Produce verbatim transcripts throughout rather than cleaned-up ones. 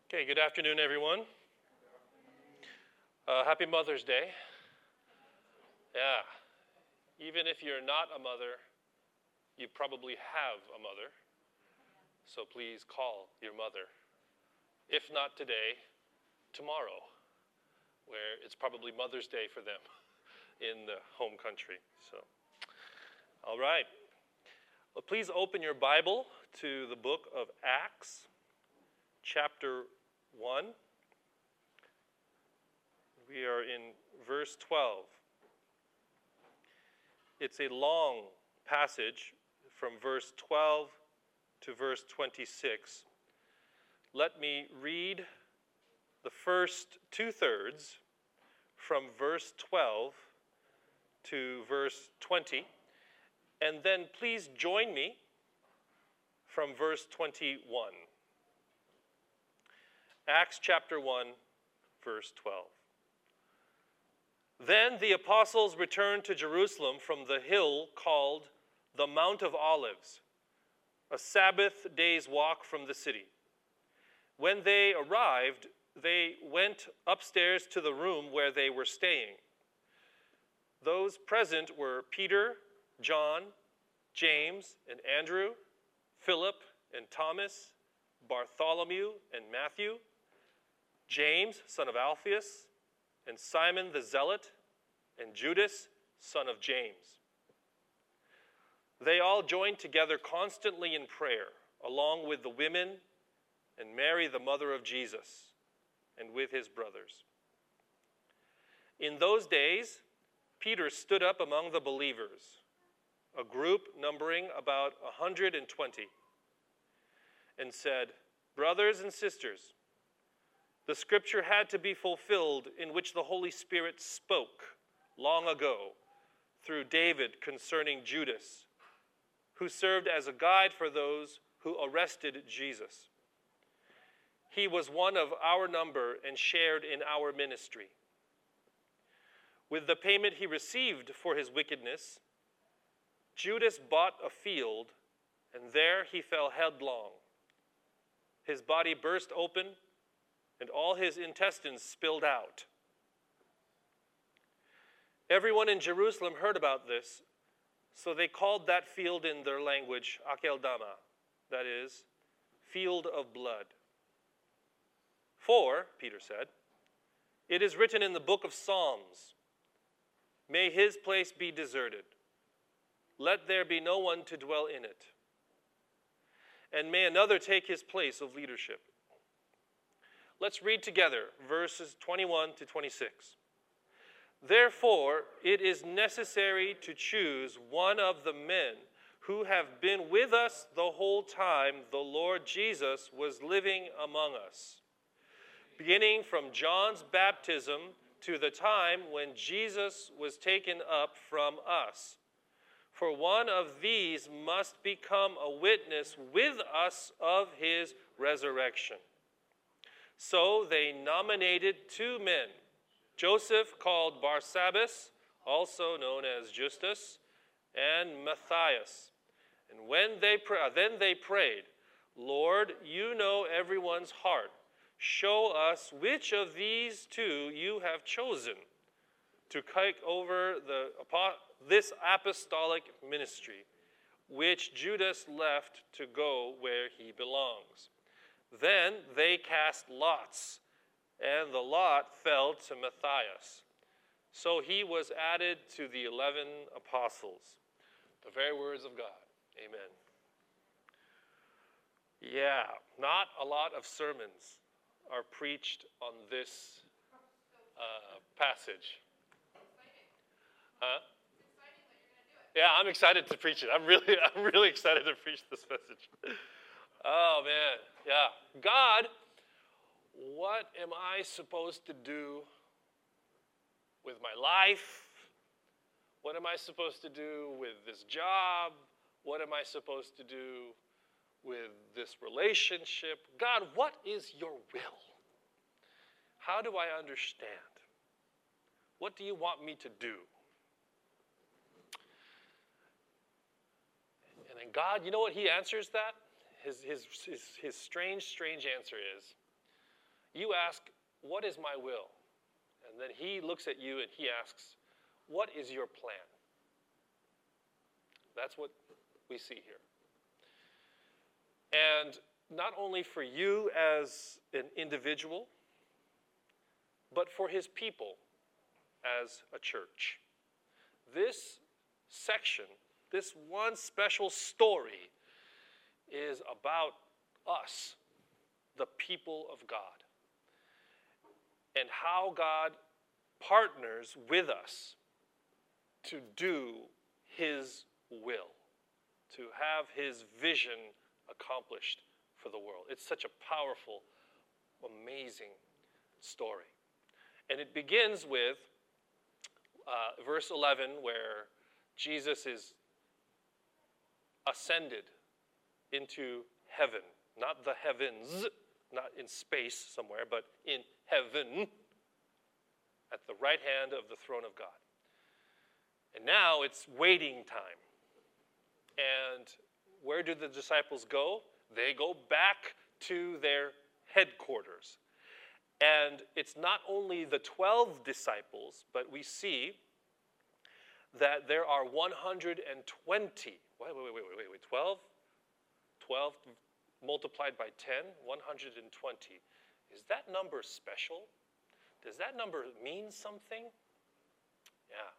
Okay, good afternoon, everyone. Uh, happy Mother's Day. Yeah, even if you're not a mother, you probably have a mother. So please call your mother. If not today, tomorrow, where it's probably Mother's Day for them in the home country. So, all right. Well, please open your Bible to the book of Acts, chapter one. We are in verse twelve. It's a long passage from verse twelve to verse twenty-six. Let me read the first two-thirds from verse twelve to verse twenty, and then please join me from verse twenty-one. Acts chapter one, verse twelve. Then the apostles returned to Jerusalem from the hill called the Mount of Olives, a Sabbath day's walk from the city. When they arrived, they went upstairs to the room where they were staying. Those present were Peter, John, James, and Andrew, Philip and Thomas, Bartholomew and Matthew, James, son of Alphaeus, and Simon the Zealot, and Judas, son of James. They all joined together constantly in prayer, along with the women and Mary, the mother of Jesus, and with his brothers. In those days, Peter stood up among the believers, a group numbering about one hundred twenty, and said, "Brothers and sisters, the scripture had to be fulfilled in which the Holy Spirit spoke long ago through David concerning Judas, who served as a guide for those who arrested Jesus. He was one of our number and shared in our ministry. With the payment he received for his wickedness, Judas bought a field, and there he fell headlong. His body burst open, and all his intestines spilled out. Everyone in Jerusalem heard about this, so they called that field in their language Akeldama, that is, field of blood. For, Peter said, it is written in the book of Psalms, may his place be deserted. Let there be no one to dwell in it. And may another take his place of leadership. Let's read together verses twenty-one to twenty-six. Therefore, it is necessary to choose one of the men who have been with us the whole time the Lord Jesus was living among us, beginning from John's baptism to the time when Jesus was taken up from us. For one of these must become a witness with us of his resurrection. So they nominated two men, Joseph called Barsabbas, also known as Justus, and Matthias. And when they pra- then they prayed, Lord, you know everyone's heart. Show us which of these two you have chosen to take over the, this apostolic ministry, which Judas left to go where he belongs. Then they cast lots, and the lot fell to Matthias. So he was added to the eleven apostles. The very words of God. Amen. Yeah, not a lot of sermons are preached on this uh, passage. Huh? Yeah, I'm excited to preach it. I'm really, I'm really excited to preach this message. Oh, man. Yeah. God, what am I supposed to do with my life? What am I supposed to do with this job? What am I supposed to do with this relationship? God, what is your will? How do I understand? What do you want me to do? And then God, you know what he answers that? His, his, his, his strange, strange answer is, you ask, what is my will? And then he looks at you and he asks, what is your plan? That's what we see here. And not only for you as an individual, but for his people as a church. This section, this one special story, is about us, the people of God, and how God partners with us to do his will, to have his vision accomplished for the world. It's such a powerful, amazing story. And it begins with uh, verse eleven, where Jesus is ascended into heaven. Not the heavens, not in space somewhere, but in heaven, at the right hand of the throne of God. And now it's waiting time. And where do the disciples go? They go back to their headquarters. And it's not only the twelve disciples, but we see that there are one hundred twenty. Wait, wait, wait, wait, wait, wait. twelve? twelve multiplied by ten, one hundred twenty. Is that number special? Does that number mean something? Yeah.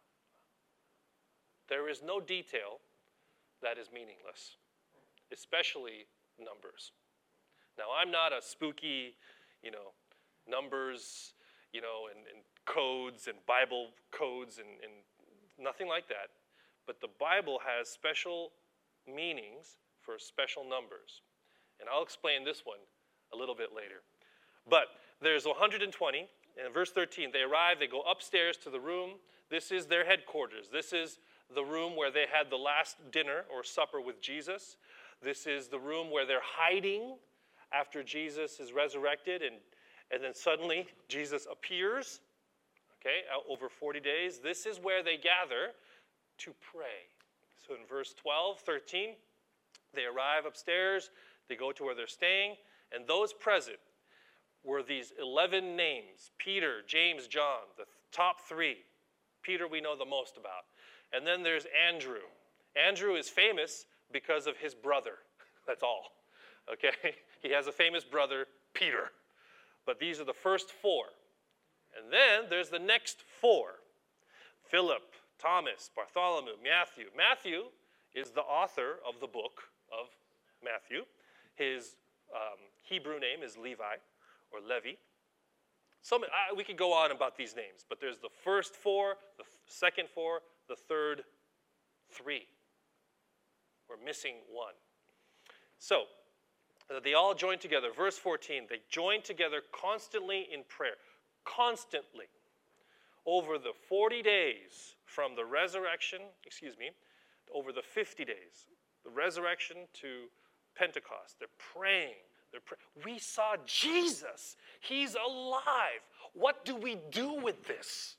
There is no detail that is meaningless, especially numbers. Now, I'm not a spooky, you know, numbers, you know, and, and codes and Bible codes and, and nothing like that. But the Bible has special meanings for special numbers. And I'll explain this one a little bit later. But there's one hundred twenty. And in verse thirteen, they arrive, they go upstairs to the room. This is their headquarters. This is the room where they had the last dinner or supper with Jesus. This is the room where they're hiding after Jesus is resurrected. And, and then suddenly Jesus appears, okay, over forty days. This is where they gather to pray. So in verse twelve, thirteen, they arrive upstairs. They go to where they're staying. And those present were these eleven names: Peter, James, John, the top three. Peter we know the most about. And then there's Andrew. Andrew is famous because of his brother. That's all. Okay? He has a famous brother, Peter. But these are the first four. And then there's the next four: Philip, Thomas, Bartholomew, Matthew. Matthew is the author of the book of Matthew. His um, Hebrew name is Levi, or Levi. Some, uh, we could go on about these names, but there's the first four, the th- second four, the third three. We're missing one. So, uh, they all join together. Verse fourteen, they join together constantly in prayer. Constantly. Over the forty days from the resurrection, excuse me, over the fifty days, the resurrection to Pentecost, they're praying. They're pray- we saw Jesus. He's alive. What do we do with this?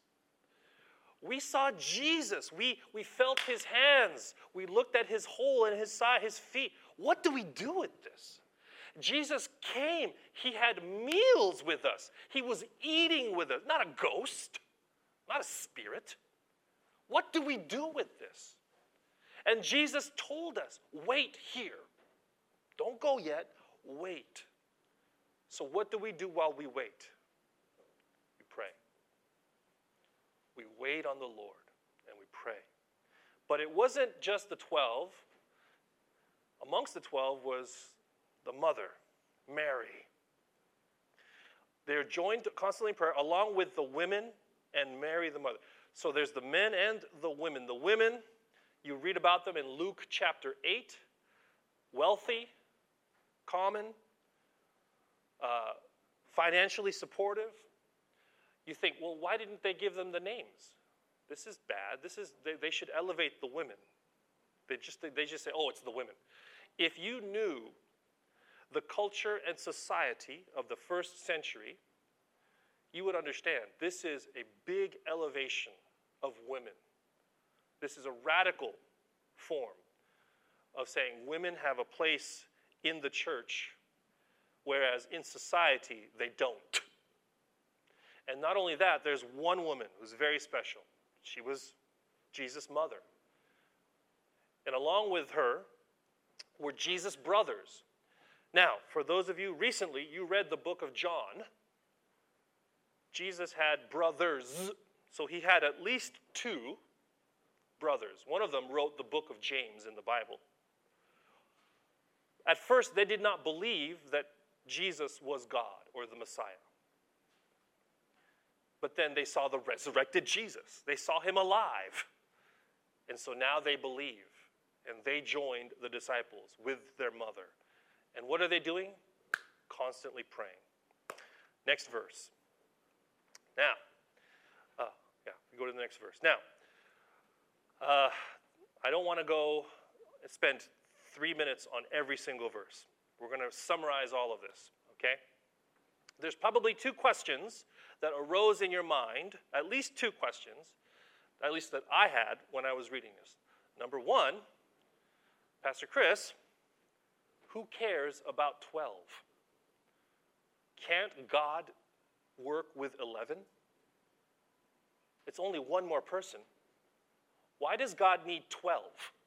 We saw Jesus. We, we felt his hands. We looked at his hole in his side, his feet. What do we do with this? Jesus came. He had meals with us. He was eating with us. Not a ghost, not a spirit. What do we do with this? And Jesus told us, wait here. Don't go yet. Wait. So what do we do while we wait? We pray. We wait on the Lord and we pray. But it wasn't just the twelve. Amongst the twelve was the mother, Mary. They're joined constantly in prayer along with the women and Mary the mother. So there's the men and the women. The women, you read about them in Luke chapter eight. Wealthy, common, uh, financially supportive. You think, well, why didn't they give them the names? This is bad. This is they, they should elevate the women. They just they just say, oh, it's the women. If you knew the culture and society of the first century, you would understand this is a big elevation of women. This is a radical form of saying women have a place in the church, whereas in society, they don't. And not only that, there's one woman who's very special. She was Jesus' mother. And along with her were Jesus' brothers. Now, for those of you recently, you read the book of John. Jesus had brothers, so he had at least two brothers. One of them wrote the book of James in the Bible. At first, they did not believe that Jesus was God or the Messiah. But then they saw the resurrected Jesus. They saw him alive. And so now they believe. And they joined the disciples with their mother. And what are they doing? Constantly praying. Next verse. Now, uh, yeah, we go to the next verse. Now, uh, I don't want to go and spend three minutes on every single verse. We're going to summarize all of this, okay? There's probably two questions that arose in your mind, at least two questions, at least that I had when I was reading this. Number one, Pastor Chris, who cares about twelve? Can't God work with eleven? It's only one more person. Why does God need twelve?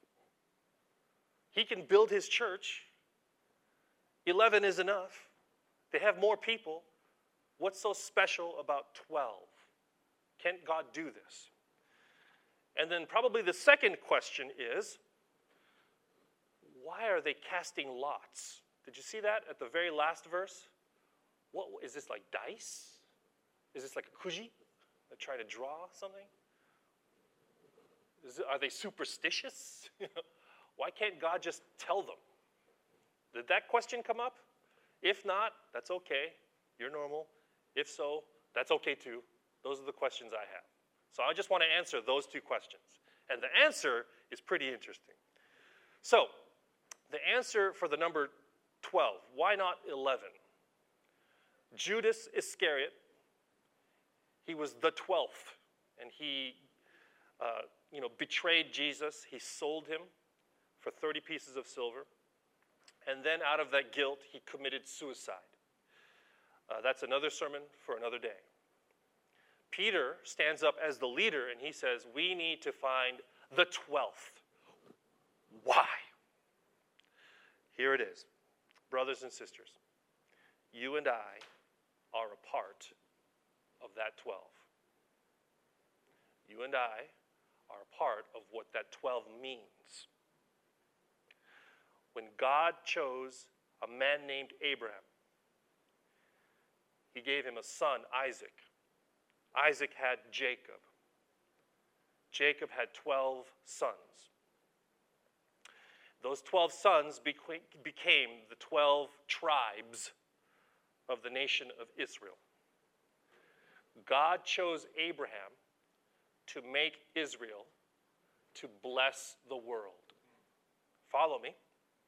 He can build his church. eleven is enough. They have more people. What's so special about twelve? Can't God do this? And then probably the second question is, why are they casting lots? Did you see that at the very last verse? What is this, like dice? Is this like a kuji? They're trying to draw something? Is it, are they superstitious? Why can't God just tell them? Did that question come up? If not, that's okay. You're normal. If so, that's okay too. Those are the questions I have. So I just want to answer those two questions. And the answer is pretty interesting. So, the answer for the number twelve, why not eleven? Judas Iscariot, he was the twelfth, and he uh, you know, betrayed Jesus. He sold him for thirty pieces of silver. And then out of that guilt, he committed suicide. Uh, that's another sermon for another day. Peter stands up as the leader, and he says, we need to find the twelfth. Why? Here it is. Brothers and sisters, you and I are a part of that twelve. You and I are a part of what that twelve means. When God chose a man named Abraham, he gave him a son, Isaac. Isaac had Jacob. Jacob had twelve sons. Those twelve sons became the twelve tribes of the nation of Israel. God chose Abraham to make Israel to bless the world. Follow me.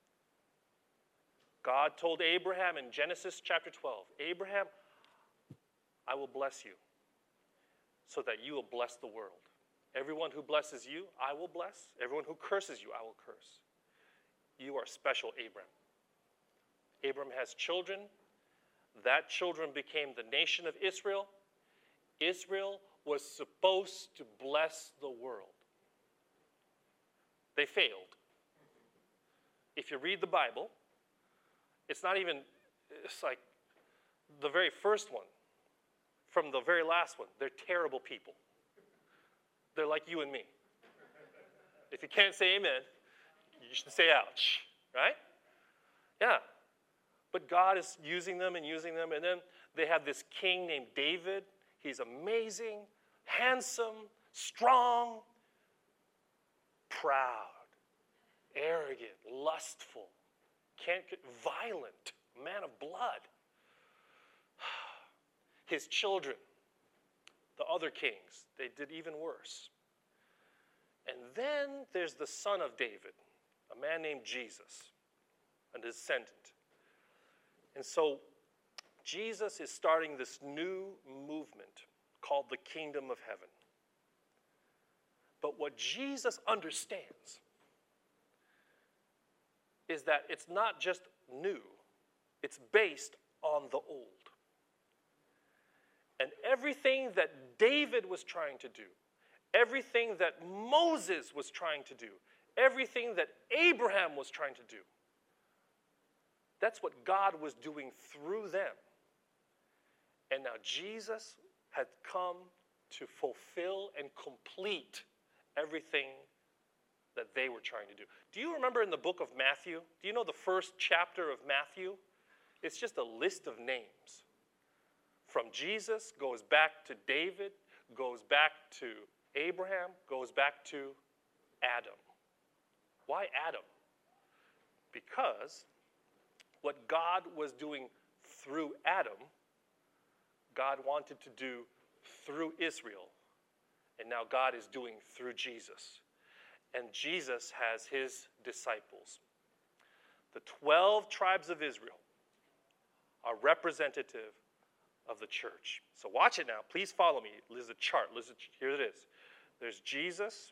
God told Abraham in Genesis chapter twelve, Abraham, I will bless you so that you will bless the world. Everyone who blesses you, I will bless. Everyone who curses you, I will curse. You are special, Abraham. Abraham has children. That children became the nation of Israel. Israel was supposed to bless the world. They failed. If you read the Bible, it's not even, it's like the very first one from the very last one. They're terrible people. They're like you and me. If you can't say amen, you should say ouch, right? Yeah. But God is using them and using them. And then they have this king named David. He's amazing, handsome, strong, proud, arrogant, lustful, can't get violent, man of blood. His children, the other kings, they did even worse. And then there's the son of David, a man named Jesus, a descendant. And so Jesus is starting this new movement called the kingdom of heaven. But what Jesus understands is that it's not just new, it's based on the old. And everything that David was trying to do, everything that Moses was trying to do, everything that Abraham was trying to do, that's what God was doing through them. And now Jesus had come to fulfill and complete everything that they were trying to do. Do you remember in the book of Matthew? Do you know the first chapter of Matthew? It's just a list of names. From Jesus, goes back to David, goes back to Abraham, goes back to Adam. Why Adam? Because what God was doing through Adam, God wanted to do through Israel. And now God is doing through Jesus. And Jesus has his disciples. The twelve tribes of Israel are representative of the church. So watch it now. Please follow me. There's a chart. Listen, here it is. There's Jesus,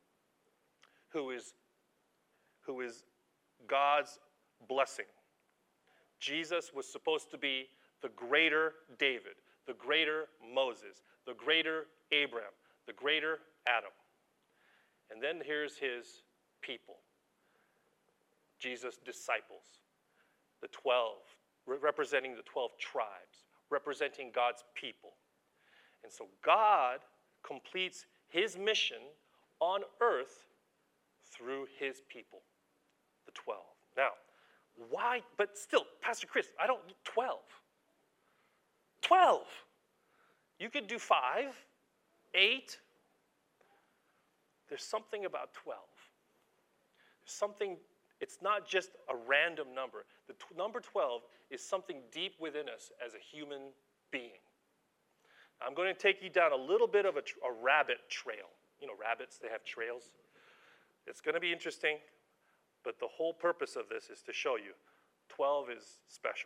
who is, who is God's blessing. Jesus was supposed to be the greater David, the greater Moses, the greater Abraham, the greater Adam. And then here's his people, Jesus' disciples, the twelve, re- representing the twelve tribes, representing God's people. And so God completes his mission on earth through his people, the twelve. Now, why? But still, Pastor Chris, I don't need twelve. twelve. You could do five, eight. There's something about twelve. There's something, it's not just a random number. The t- number twelve is something deep within us as a human being. I'm going to take you down a little bit of a, tr- a rabbit trail. You know, rabbits, they have trails. It's going to be interesting, but the whole purpose of this is to show you twelve is special.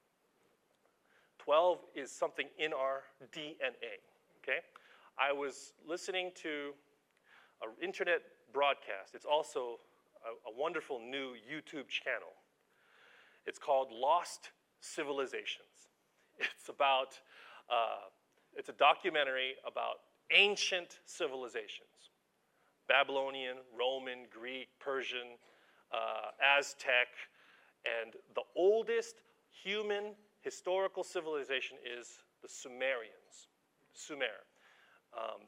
twelve is something in our D N A, okay? I was listening to an internet broadcast. It's also a, a wonderful new YouTube channel. It's called Lost Civilizations. It's about, uh, it's a documentary about ancient civilizations. Babylonian, Roman, Greek, Persian, uh, Aztec, and the oldest human historical civilization is the Sumerians, Sumer. Um,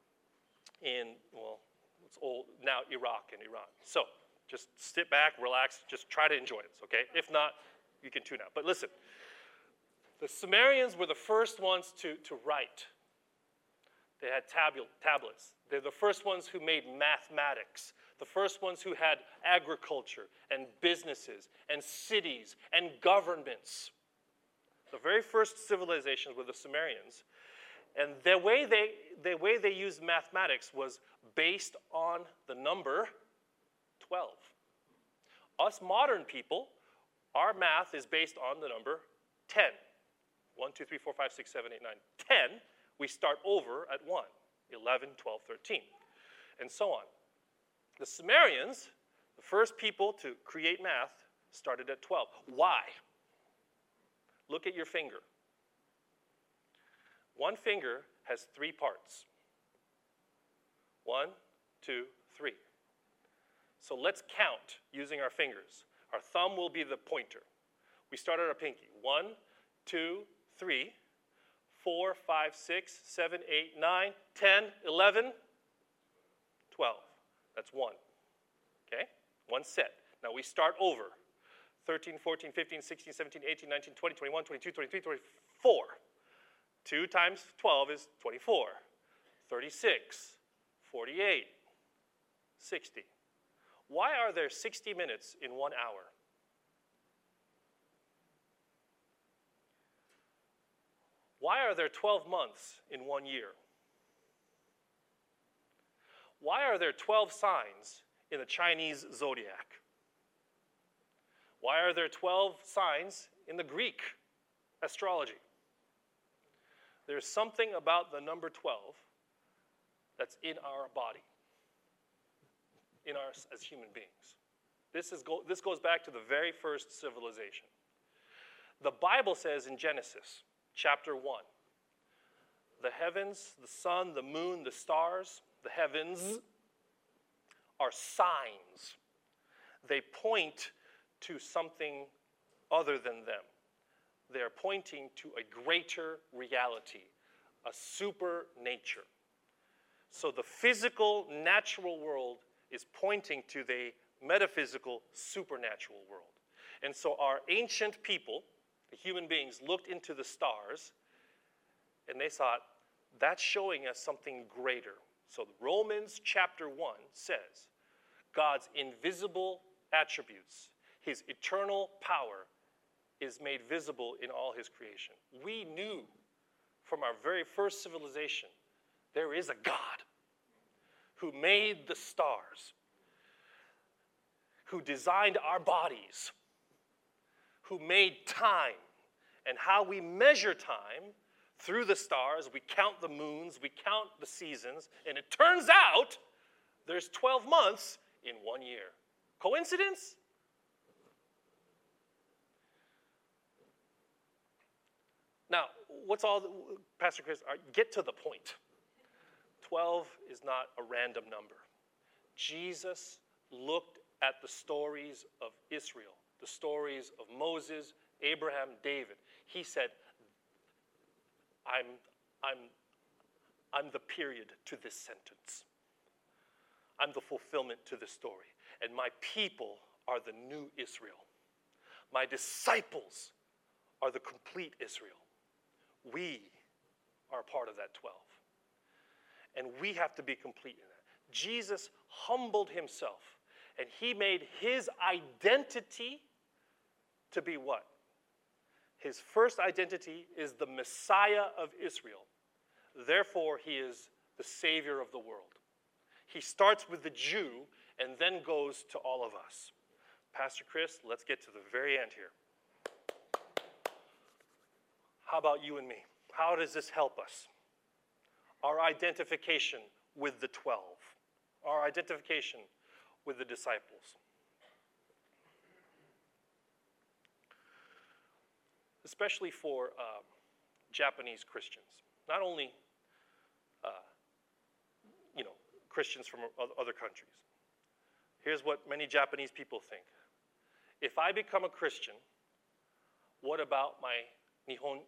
in, well, it's old, now Iraq and Iran. So just sit back, relax, just try to enjoy this, okay? If not, you can tune out. But listen, the Sumerians were the first ones to, to write. They had tabul- tablets. They're the first ones who made mathematics, the first ones who had agriculture and businesses and cities and governments. The very first civilizations were the Sumerians. And the way they, the way they used mathematics was based on the number twelve. Us modern people, our math is based on the number ten. one, two, three, four, five, six, seven, eight, nine, ten. We start over at one, eleven, twelve, thirteen, and so on. The Sumerians, the first people to create math, started at twelve. Why? Look at your finger. One finger has three parts. One, two, three. So let's count using our fingers. Our thumb will be the pointer. We start at our pinky. One, two, three, four, five, six, seven, eight, nine, ten, eleven, twelve. That's one. Okay? One set. Now we start over. thirteen, fourteen, fifteen, sixteen, seventeen, eighteen, nineteen, twenty, twenty-one, twenty-two, twenty-three, twenty-four. two times twelve is twenty-four. thirty-six, forty-eight, sixty. Why are there sixty minutes in one hour? Why are there twelve months in one year? Why are there twelve signs in the Chinese zodiac? Why are there twelve signs in the Greek astrology? There's something about the number twelve that's in our body, in us as human beings. This, is go, this goes back to the very first civilization. The Bible says in Genesis chapter one, The heavens, the sun, the moon, the stars, the heavens are signs. They point to something other than them. They're pointing to a greater reality, a super nature. So the physical, natural world is pointing to the metaphysical, supernatural world. And so our ancient people, the human beings, looked into the stars and they thought, that's showing us something greater. So Romans chapter one says, God's invisible attributes, his eternal power is made visible in all his creation. We knew from our very first civilization, there is a God who made the stars, who designed our bodies, who made time, and how we measure time through the stars. We count the moons, we count the seasons, and it turns out there's twelve months in one year. Coincidence? Now, what's all, the, Pastor Chris, get to the point. twelve is not a random number. Jesus looked at the stories of Israel, the stories of Moses, Abraham, David. He said, I'm, I'm, I'm the period to this sentence. I'm the fulfillment to this story. And my people are the new Israel. My disciples are the complete Israel. We are part of that twelve. And we have to be complete in that. Jesus humbled himself, and he made his identity to be what? His first identity is the Messiah of Israel. Therefore, he is the Savior of the world. He starts with the Jew and then goes to all of us. Pastor Chris, let's get to the very end here. How about you and me? How does this help us? Our identification with the twelve. Our identification with the disciples. Especially for uh, Japanese Christians. Not only, uh, you know, Christians from other countries. Here's what many Japanese people think. If I become a Christian, what about my Nihon,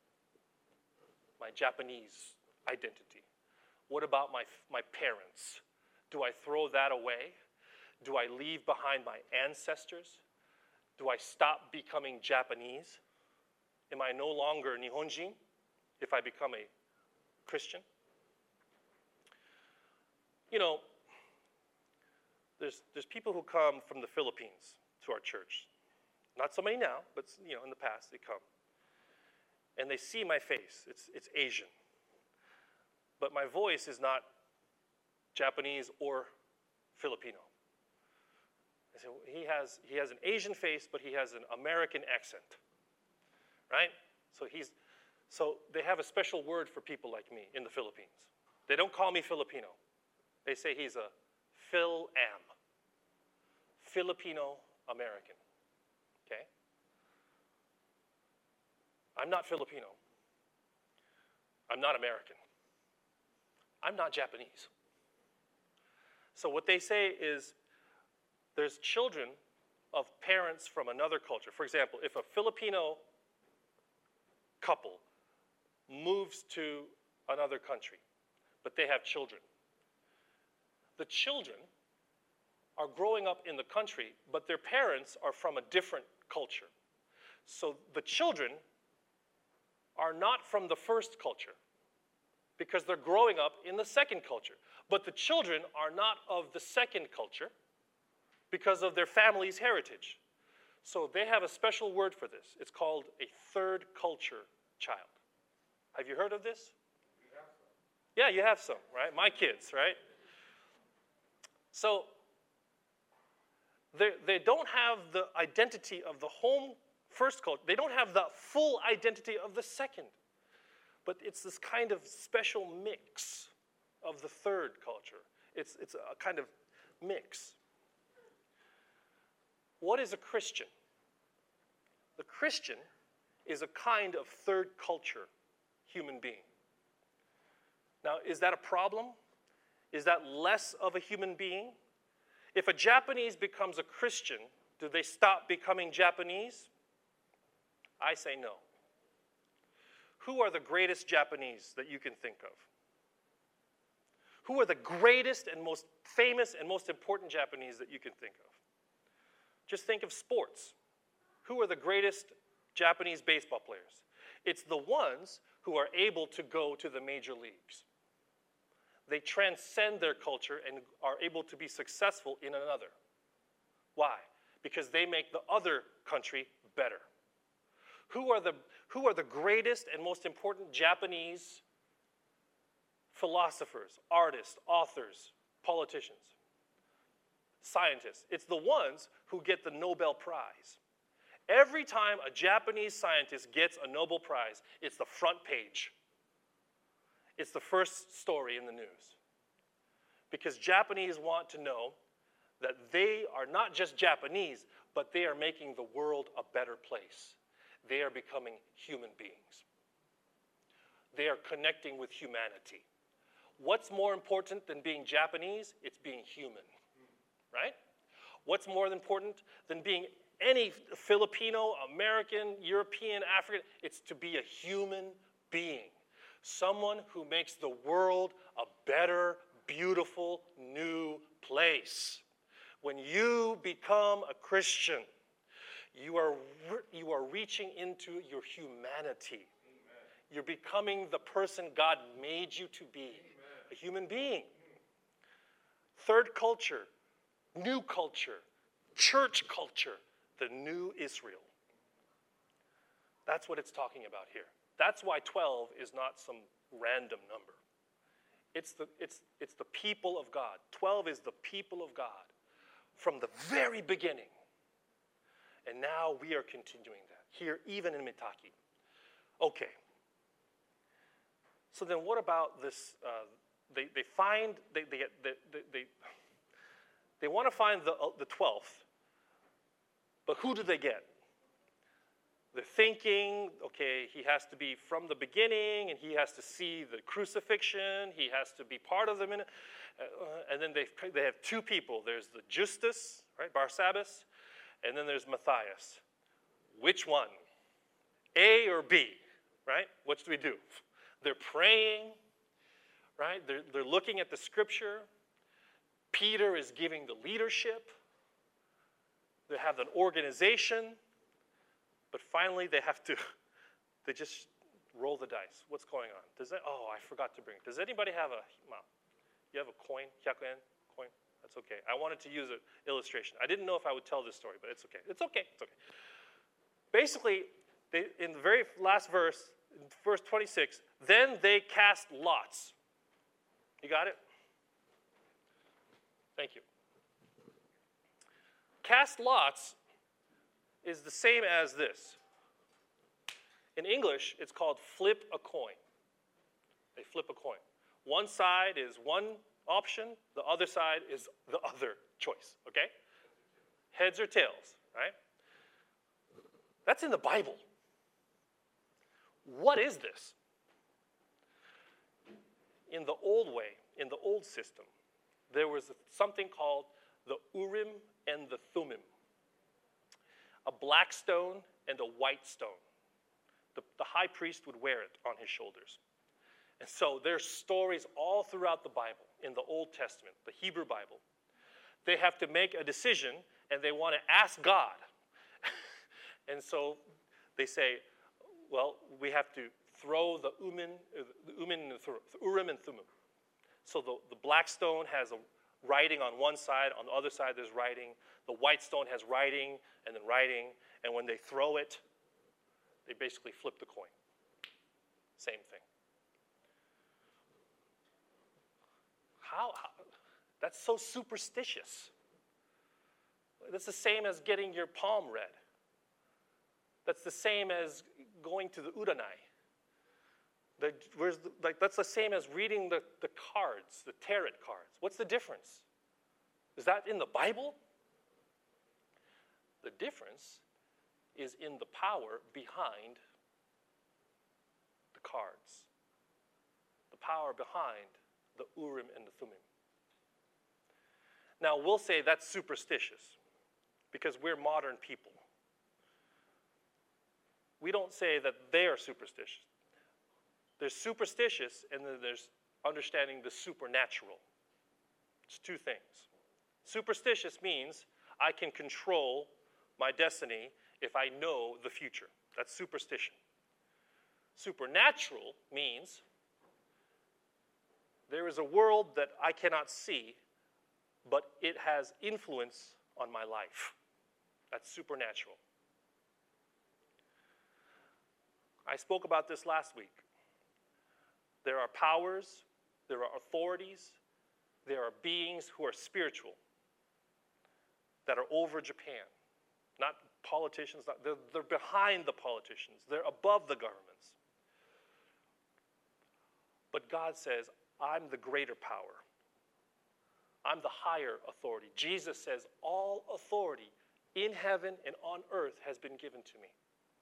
my Japanese identity? What about my, my parents? Do I throw that away? Do I leave behind my ancestors? Do I stop becoming Japanese? Am I no longer Nihonjin if I become a Christian? You know, there's, there's people who come from the Philippines to our church. Not so many now, but you know, in the past they come. And they see my face. It's, it's Asian. But my voice is not Japanese or Filipino. I say, he has, he has an Asian face, but he has an American accent. Right? So he's, so they have a special word for people like me in the Philippines. They don't call me Filipino. They say he's a Phil-Am. Filipino American. Okay? I'm not Filipino. I'm not American. I'm not Japanese. So what they say is there's children of parents from another culture. For example, if a Filipino couple moves to another country, but they have children, the children are growing up in the country, but their parents are from a different culture. So the children are not from the first culture because they're growing up in the second culture. But the children are not of the second culture because of their family's heritage. So they have a special word for this. It's called a third culture child. Have you heard of this? You have some. Yeah, you have some, right? My kids, right? So they, they don't have the identity of the home first culture. They don't have the full identity of the second. But it's this kind of special mix of the third culture. It's, it's a kind of mix. What is a Christian? The Christian is a kind of third culture human being. Now, is that a problem? Is that less of a human being? If a Japanese becomes a Christian, do they stop becoming Japanese? I say no. Who are the greatest Japanese that you can think of? Who are the greatest and most famous and most important Japanese that you can think of? Just think of sports. Who are the greatest Japanese baseball players? It's the ones who are able to go to the major leagues. They transcend their culture and are able to be successful in another. Why? Because they make the other country better. Who are the, who are the greatest and most important Japanese philosophers, artists, authors, politicians, scientists? It's the ones who get the Nobel Prize. Every time a Japanese scientist gets a Nobel Prize, it's the front page. It's the first story in the news. Because Japanese want to know that they are not just Japanese, but they are making the world a better place. They are becoming human beings. They are connecting with humanity. What's more important than being Japanese? It's being human, right? What's more important than being any Filipino, American, European, African? It's to be a human being. Someone who makes the world a better, beautiful, new place. When you become a Christian, you are, you are reaching into your humanity. Amen. You're becoming the person God made you to be, Amen. A human being. Third culture, new culture, church culture, the new Israel. That's what it's talking about here. That's why twelve is not some random number. It's the, it's, it's the people of God. twelve is the people of God from the very beginning. And now we are continuing that here, even in Mitaki. Okay. So then what about this? Uh, they, they find, they, they, they, they, they, they want to find the, uh, the twelfth, but who do they get? They're thinking, okay, he has to be from the beginning, and he has to see the crucifixion. He has to be part of the minute. Uh, and then they they have two people. There's the Justus, right, Barsabbas, and then there's Matthias. Which one? A or B, right? What do we do? They're praying, right? They're, they're looking at the scripture. Peter is giving the leadership. They have an organization. But finally, they have to, they just roll the dice. What's going on? Does that, oh, I forgot to bring. Does anybody have a, well, you have a coin, hyaku yen coin? That's okay. I wanted to use an illustration. I didn't know if I would tell this story, but it's okay. It's okay. It's okay. Basically, they, in the very last verse, verse twenty-six, then they cast lots. You got it? Thank you. Cast lots is the same as this. In English, it's called flip a coin. They flip a coin. One side is one option, the other side is the other choice, okay? Heads or tails, right? That's in the Bible. What is this? In the old way, in the old system, there was something called the Urim and the Thummim. A black stone and a white stone. The, the high priest would wear it on his shoulders. And so there's stories all throughout the Bible, in the Old Testament, the Hebrew Bible. They have to make a decision, and they want to ask God. And so they say, well, we have to throw the Urim, the Urim and the Urim and Thummim. So the, the black stone has a writing on one side, on the other side there's writing. The white stone has writing and then writing, and when they throw it, they basically flip the coin. Same thing. How, how? That's so superstitious. That's the same as getting your palm read. That's the same as going to the uranai. The, where's the, like, that's the same as reading the, the cards, the tarot cards. What's the difference? Is that in the Bible? The difference is in the power behind the cards. The the power behind the Urim and the Thummim. Now, we'll say that's superstitious because we're modern people. We don't say that they are superstitious. There's superstitious, and then there's understanding the supernatural. It's two things. Superstitious means I can control my destiny if I know the future. That's superstition. Supernatural means there is a world that I cannot see, but it has influence on my life. That's supernatural. I spoke about this last week. There are powers, there are authorities, there are beings who are spiritual that are over Japan. Not politicians, not, they're, they're behind the politicians. They're above the governments. But God says, I'm the greater power. I'm the higher authority. Jesus says, all authority in heaven and on earth has been given to me.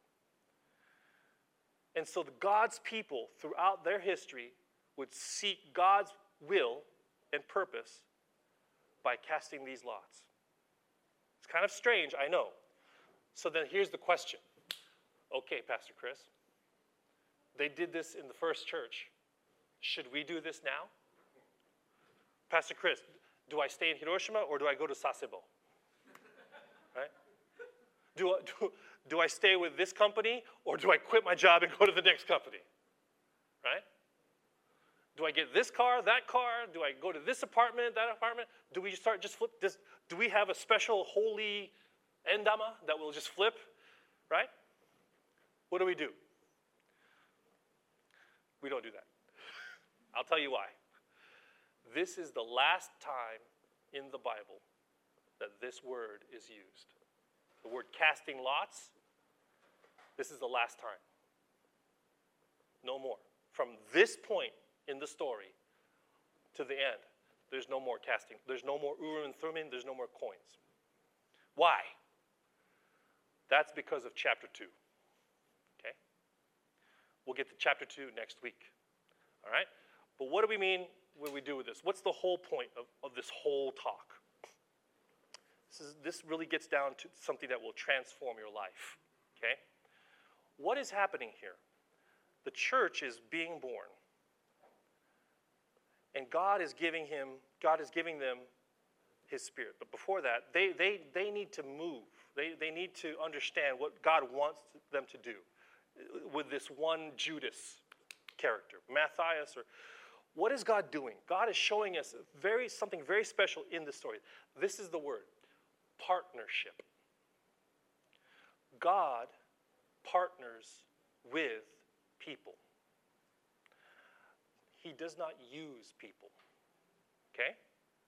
And so the God's people throughout their history would seek God's will and purpose by casting these lots. It's kind of strange, I know. So then here's the question. Okay, Pastor Chris, they did this in the first church. Should we do this now? Pastor Chris, do I stay in Hiroshima or do I go to Sasebo? Right? Do I, do, do I stay with this company or do I quit my job and go to the next company? Right? Do I get this car, that car? Do I go to this apartment, that apartment? Do we start just flip this? Do we have a special holy endama that will just flip? Right? What do we do? We don't do that. I'll tell you why. This is the last time in the Bible that this word is used. The word casting lots, this is the last time. No more. From this point in the story to the end, there's no more casting. There's no more Urim and Thummim. There's no more coins. Why? That's because of chapter two. Okay? We'll get to chapter two next week. All right? But what do we mean when we do with this? What's the whole point of, of this whole talk? This, is, this really gets down to something that will transform your life. Okay? What is happening here? The church is being born. And God is giving him, God is giving them his spirit. But before that, they, they, they need to move. They, they need to understand what God wants them to do with this one Judas character, Matthias. Or what is God doing? God is showing us very something very special in the story. This is the word, partnership. God partners with people. He does not use people. Okay?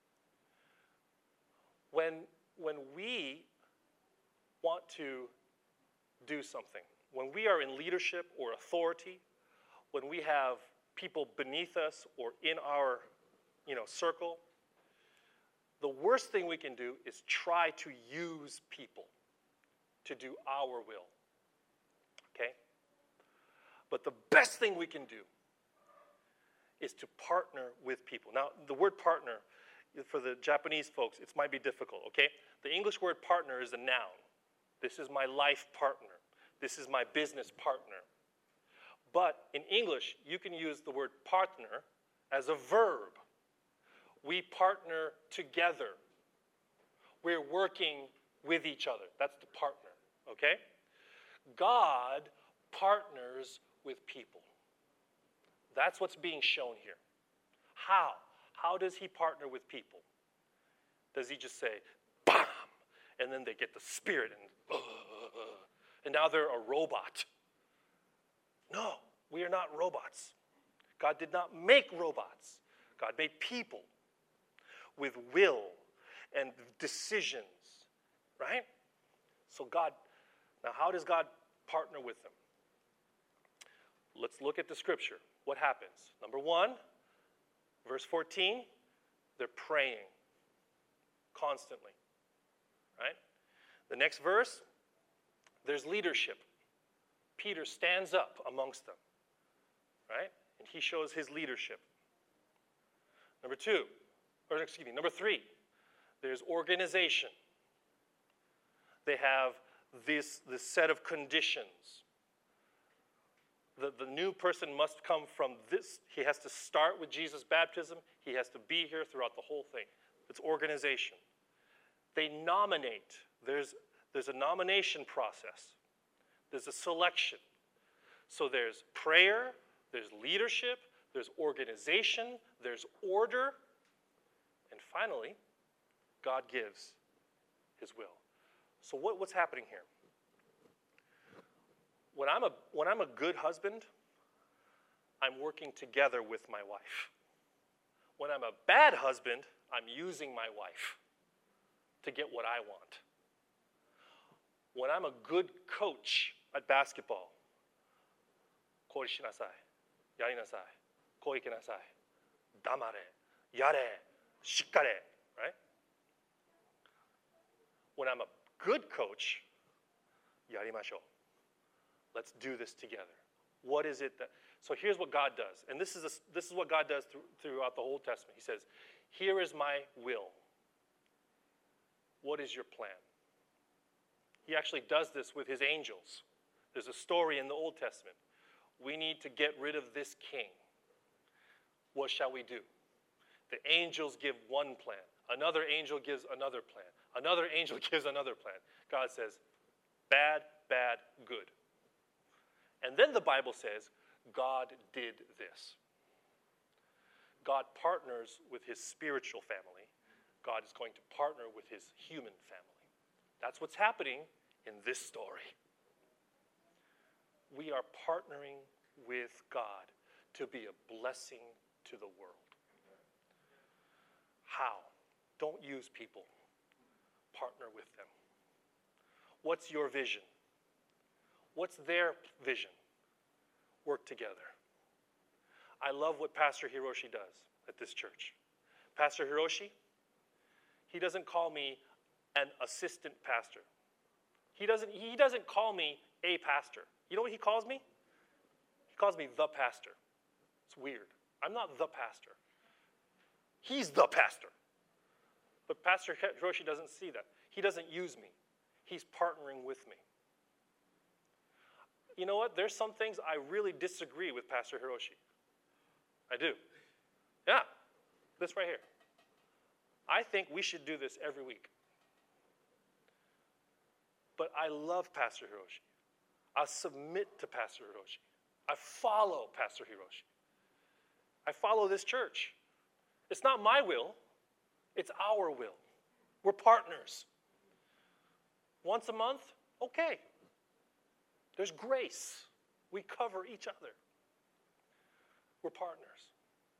When, when we want to do something, when we are in leadership or authority, when we have people beneath us or in our, you know, circle, the worst thing we can do is try to use people to do our will. Okay? But the best thing we can do is to partner with people. Now, the word partner, for the Japanese folks, it might be difficult, okay? The English word partner is a noun. This is my life partner. This is my business partner. But in English, you can use the word partner as a verb. We partner together. We're working with each other. That's the partner, okay? God partners with people. That's what's being shown here. How? How does he partner with people? Does he just say, bam, and then they get the spirit and, uh, and now they're a robot? No, we are not robots. God did not make robots. God made people with will and decisions, right? So God, now how does God partner with them? Let's look at the scripture. What happens? Number one, verse fourteen, they're praying constantly, right? The next verse, there's leadership. Peter stands up amongst them, right? In he shows his leadership. Number two, or excuse me, number three, there's organization. They have this, this set of conditions. The, the new person must come from this. He has to start with Jesus' baptism. He has to be here throughout the whole thing. It's organization. They nominate. There's, there's a nomination process. There's a selection. So there's prayer, there's leadership, there's organization, there's order, and finally, God gives his will. So what, what's happening here? When I'm, a, when I'm a good husband, I'm working together with my wife. When I'm a bad husband, I'm using my wife to get what I want. When I'm a good coach at basketball, こうしなさい、やりなさい、こう行きなさい、黙れ、やれ、しっかり, right? When I'm a good coach, やりましょう. Let's do this together. What is it that, so here's what God does. And this is, a, this is what God does through, throughout the Old Testament. He says, here is my will. What is your plan? He actually does this with his angels. There's a story in the Old Testament. We need to get rid of this king. What shall we do? The angels give one plan. Another angel gives another plan. Another angel gives another plan. God says, bad, bad, good. And then the Bible says, God did this. God partners with his spiritual family. God is going to partner with his human family. That's what's happening in this story. We are partnering with God to be a blessing to the world. How? Don't use people. Partner with them. What's your vision? What's their vision? Work together. I love what Pastor Hiroshi does at this church. Pastor Hiroshi, he doesn't call me an assistant pastor. He doesn't, he doesn't call me a pastor. You know what he calls me? He calls me the pastor. It's weird. I'm not the pastor. He's the pastor. But Pastor Hiroshi doesn't see that. He doesn't use me. He's partnering with me. You know what? There's some things I really disagree with Pastor Hiroshi. I do. Yeah, this right here. I think we should do this every week. But I love Pastor Hiroshi. I submit to Pastor Hiroshi. I follow Pastor Hiroshi. I follow this church. It's not my will. It's our will. We're partners. Once a month, okay. There's grace. We cover each other. We're partners.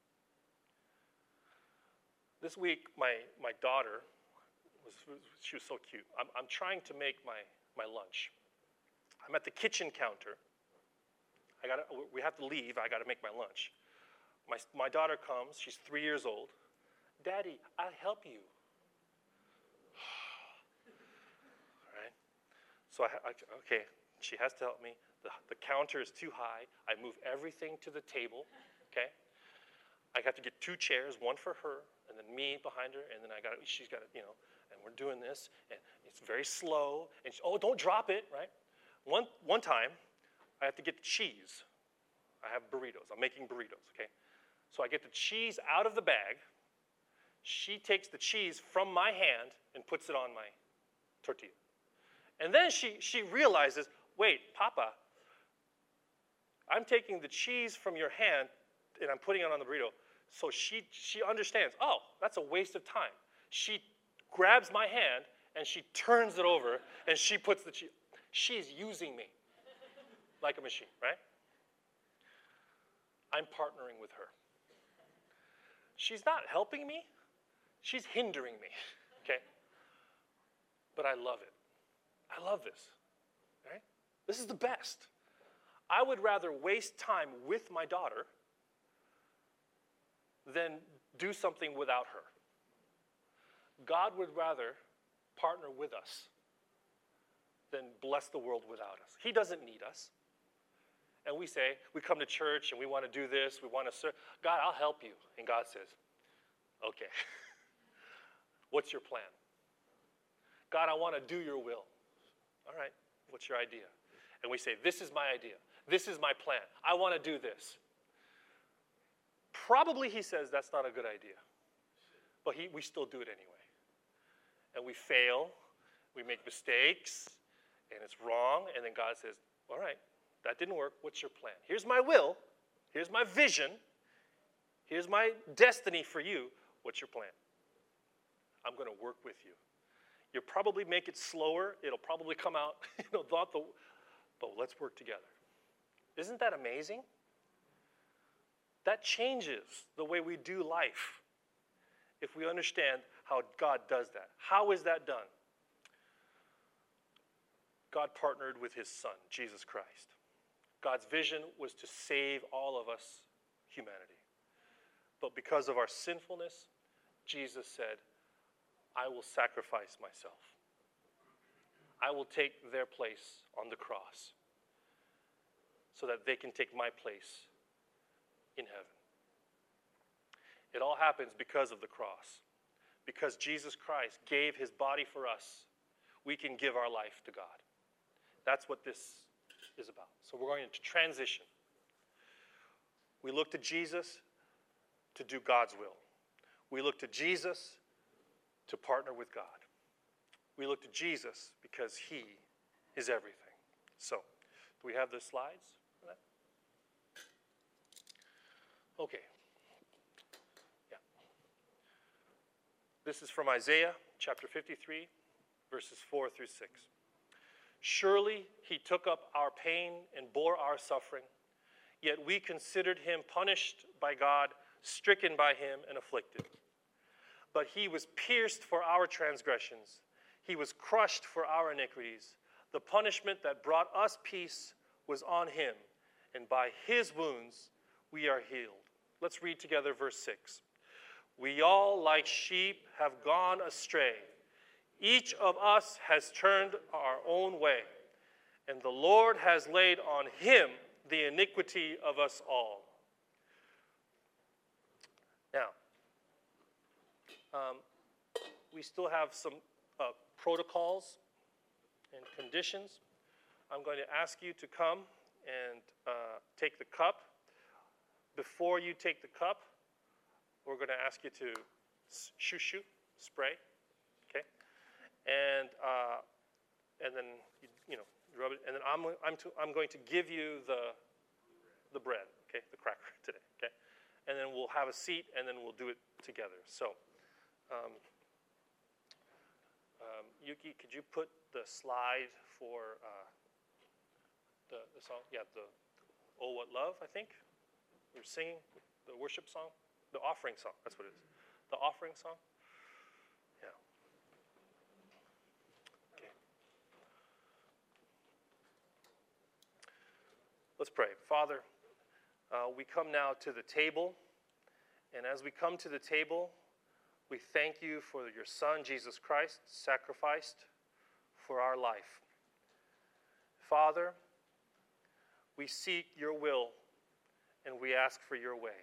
This week, my, my daughter, was, she was so cute. I'm, I'm trying to make my, my lunch. I'm at the kitchen counter. I gotta, we have to leave. I got to make my lunch. My, my daughter comes. She's three years old. Daddy, I'll help you. All right. So, I, I, okay, she has to help me. The, the counter is too high. I move everything to the table, okay? I have to get two chairs, one for her, and then me behind her, and then I got, she's got, you know, and we're doing this, and it's very slow, and she, oh, don't drop it, right? One, one time, I have to get the cheese. I have burritos. I'm making burritos, okay? So I get the cheese out of the bag. She takes the cheese from my hand and puts it on my tortilla. And then she, she realizes, wait, Papa, I'm taking the cheese from your hand and I'm putting it on the burrito. So she, she understands, oh, that's a waste of time. She grabs my hand and she turns it over and she puts the cheese. She's using me like a machine, right? I'm partnering with her. She's not helping me. She's hindering me, okay? But I love it. I love this, right? This is the best. I would rather waste time with my daughter than do something without her. God would rather partner with us than bless the world without us. He doesn't need us. And we say, we come to church and we want to do this, we want to serve. God, I'll help you. And God says, okay, what's your plan? God, I want to do your will. All right, what's your idea? And we say, this is my idea. This is my plan. I want to do this. Probably he says that's not a good idea. But he, we still do it anyway. And we fail. We make mistakes. And it's wrong. And then God says, all right, that didn't work. What's your plan? Here's my will. Here's my vision. Here's my destiny for you. What's your plan? I'm going to work with you. You'll probably make it slower. It'll probably come out, you know, thought the, but let's work together. Isn't that amazing? That changes the way we do life if we understand how God does that. How is that done? God partnered with his son, Jesus Christ. God's vision was to save all of us, humanity. But because of our sinfulness, Jesus said, I will sacrifice myself. I will take their place on the cross so that they can take my place in heaven. It all happens because of the cross. Because Jesus Christ gave his body for us, we can give our life to God. That's what this is about. So we're going to transition. We look to Jesus to do God's will. We look to Jesus to partner with God. We look to Jesus because he is everything. So, do we have the slides for that? Okay. Yeah. This is from Isaiah chapter fifty-three, verses four through six. Surely he took up our pain and bore our suffering, yet we considered him punished by God, stricken by him, and afflicted. But he was pierced for our transgressions. He was crushed for our iniquities. The punishment that brought us peace was on him, and by his wounds we are healed. Let's read together verse six. We all, like sheep, have gone astray. Each of us has turned our own way, and the Lord has laid on him the iniquity of us all. Now, um, we still have some uh, protocols and conditions. I'm going to ask you to come and uh, take the cup. Before you take the cup, we're going to ask you to shoo shoo, spray, okay? And uh, and then you, you know rub it. And then I'm I'm to, I'm going to give you the the bread, okay, the cracker today, okay? And then we'll have a seat, and then we'll do it together. So, um, um, Yuki, could you put the slide for uh, the the song? Yeah, the Oh What Love, I think we were singing the worship song, the offering song. That's what it is. The offering song. Yeah. Okay. Let's pray. Father, uh, we come now to the table, and as we come to the table, we thank you for your Son, Jesus Christ, sacrificed for our life. Father, we seek your will, and we ask for your way.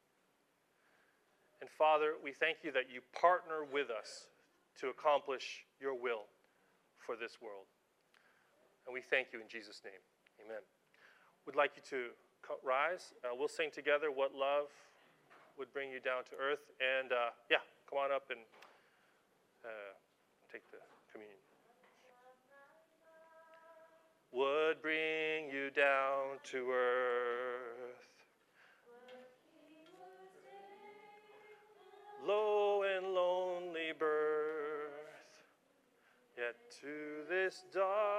And Father, we thank you that you partner with us to accomplish your will for this world. And we thank you in Jesus' name. Amen. We'd like you to rise. Uh, we'll sing together What Love Would Bring You Down to Earth. And uh, yeah, come on up and uh, take the communion. Would bring you down to earth. Low and lonely birth, yet to this dark